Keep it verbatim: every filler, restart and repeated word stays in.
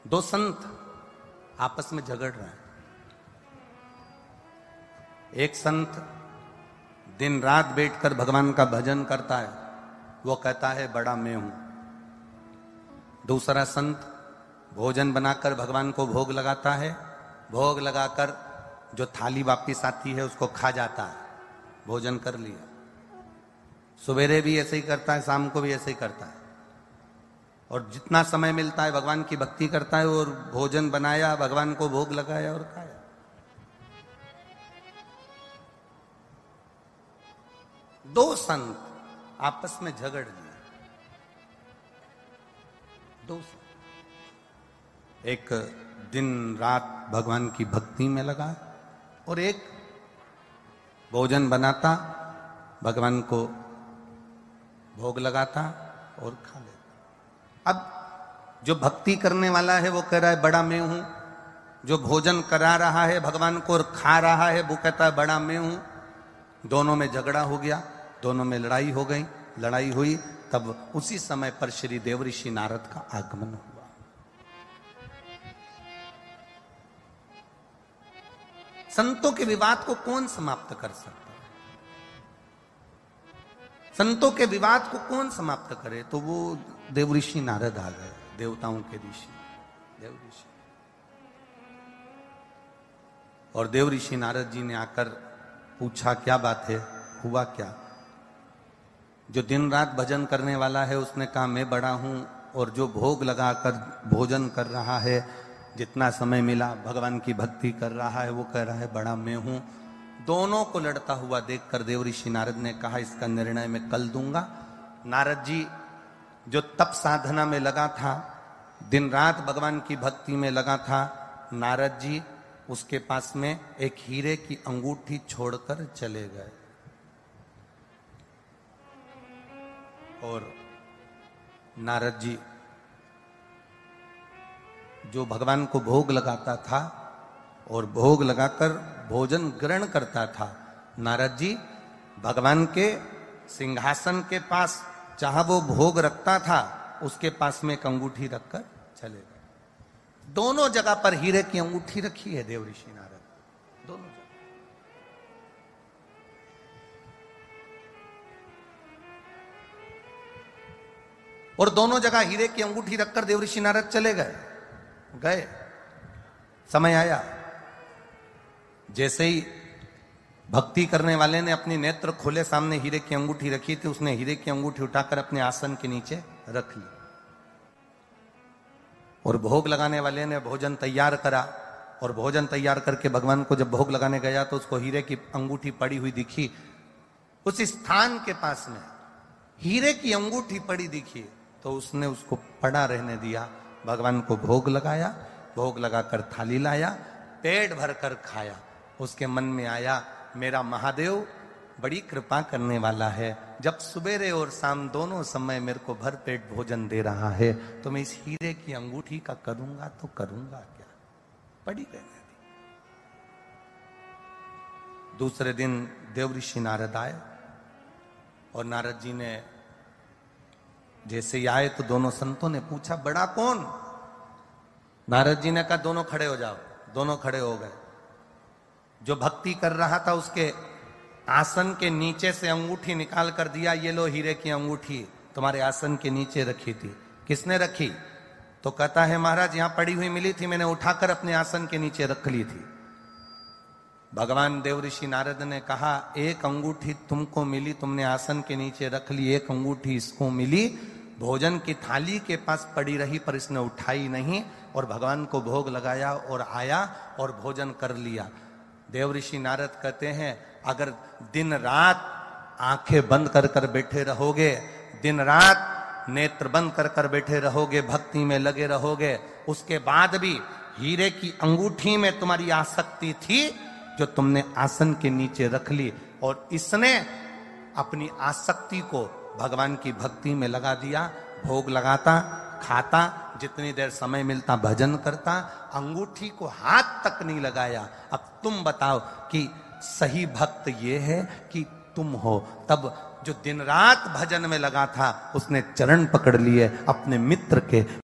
दो संत आपस में झगड़ रहे हैं। एक संत दिन रात बैठकर भगवान का भजन करता है, वो कहता है बड़ा मैं हूं। दूसरा संत भोजन बनाकर भगवान को भोग लगाता है, भोग लगाकर जो थाली वापिस आती है उसको खा जाता है, भोजन कर लिया। सवेरे भी ऐसे ही करता है, शाम को भी ऐसे ही करता है, और जितना समय मिलता है भगवान की भक्ति करता है, और भोजन बनाया, भगवान को भोग लगाया और खाया। दो संत आपस में झगड़ लिए। दो संत, एक दिन रात भगवान की भक्ति में लगा और एक भोजन बनाता, भगवान को भोग लगाता और खा लेता। अब जो भक्ति करने वाला है वो कह रहा है बड़ा मैं हूं, जो भोजन करा रहा है भगवान को और खा रहा है वो कहता है बड़ा मैं हूं। दोनों में झगड़ा हो गया, दोनों में लड़ाई हो गई। लड़ाई हुई तब उसी समय पर श्री देवऋषि नारद का आगमन हुआ। संतों के विवाद को कौन समाप्त कर सकता है? संतों के विवाद को कौन समाप्त करे? तो वो देवऋषि नारद आ गए, देवताओं के ऋषि देव ऋषि। और देवऋषि नारद जी ने आकर पूछा क्या बात है, हुआ क्या? जो दिन रात भजन करने वाला है उसने कहा मैं बड़ा हूं, और जो भोग लगाकर भोजन कर रहा है, जितना समय मिला भगवान की भक्ति कर रहा है, वो कह रहा है बड़ा मैं हूं। दोनों को लड़ता हुआ देखकर देवऋषि नारद ने कहा इसका निर्णय मैं कल दूंगा। नारद जी जो तप साधना में लगा था, दिन रात भगवान की भक्ति में लगा था, नारद जी उसके पास में एक हीरे की अंगूठी छोड़कर चले गए। और नारद जी जो भगवान को भोग लगाता था और भोग लगाकर भोजन ग्रहण करता था, नारद जी भगवान के सिंहासन के पास जहां वो भोग रखता था उसके पास में एक अंगूठी रखकर चले गए। दोनों जगह पर हीरे की अंगूठी रखी है देवऋषि नारद, दोनों जगह। और दोनों जगह हीरे की अंगूठी रखकर देवऋषि नारद चले गए। गए समय आया, जैसे ही भक्ति करने वाले ने अपनी नेत्र खोले, सामने हीरे की अंगूठी रखी थी, उसने हीरे की अंगूठी उठाकर अपने आसन के नीचे रख ली। और भोग लगाने वाले ने भोजन तैयार करा, और भोजन तैयार करके भगवान को जब भोग लगाने गया तो उसको हीरे की अंगूठी पड़ी हुई दिखी। उस स्थान के पास में हीरे की अंगूठी पड़ी दिखी तो उसने उसको पड़ा रहने दिया। भगवान को भोग लगाया, भोग लगाकर थाली लाया, पेट भरकर खाया। उसके मन में आया मेरा महादेव बड़ी कृपा करने वाला है, जब सवेरे और शाम दोनों समय मेरे को भर पेट भोजन दे रहा है, तो मैं इस हीरे की अंगूठी का करूंगा तो करूंगा क्या, पड़ी रहने दी। दूसरे दिन देवऋषि नारद आए, और नारद जी ने जैसे ही आए तो दोनों संतों ने पूछा बड़ा कौन? नारद जी ने कहा दोनों खड़े हो जाओ। दोनों खड़े हो गए। जो भक्ति कर रहा था उसके आसन के नीचे से अंगूठी निकाल कर दिया, ये लो हीरे की अंगूठी तुम्हारे आसन के नीचे रखी थी। किसने रखी? तो कहता है महाराज यहां पड़ी हुई मिली थी, मैंने उठाकर अपने आसन के नीचे रख ली थी। भगवान देवऋषि नारद ने कहा एक अंगूठी तुमको मिली, तुमने आसन के नीचे रख ली, एक अंगूठी इसको मिली, भोजन की थाली के पास पड़ी रही पर इसने उठाई नहीं, और भगवान को भोग लगाया और आया और भोजन कर लिया। देवऋषि नारद कहते हैं अगर दिन रात आंखें बंद कर कर बैठे रहोगे, दिन रात नेत्र बंद कर कर बैठे रहोगे, भक्ति में लगे रहोगे, उसके बाद भी हीरे की अंगूठी में तुम्हारी आसक्ति थी जो तुमने आसन के नीचे रख ली, और इसने अपनी आसक्ति को भगवान की भक्ति में लगा दिया। भोग लगाता, खाता, जितनी देर समय मिलता भजन करता, अंगूठी को हाथ तक नहीं लगाया। अब तुम बताओ कि सही भक्त ये है कि तुम हो? तब जो दिन रात भजन में लगा था उसने चरण पकड़ लिए अपने मित्र के।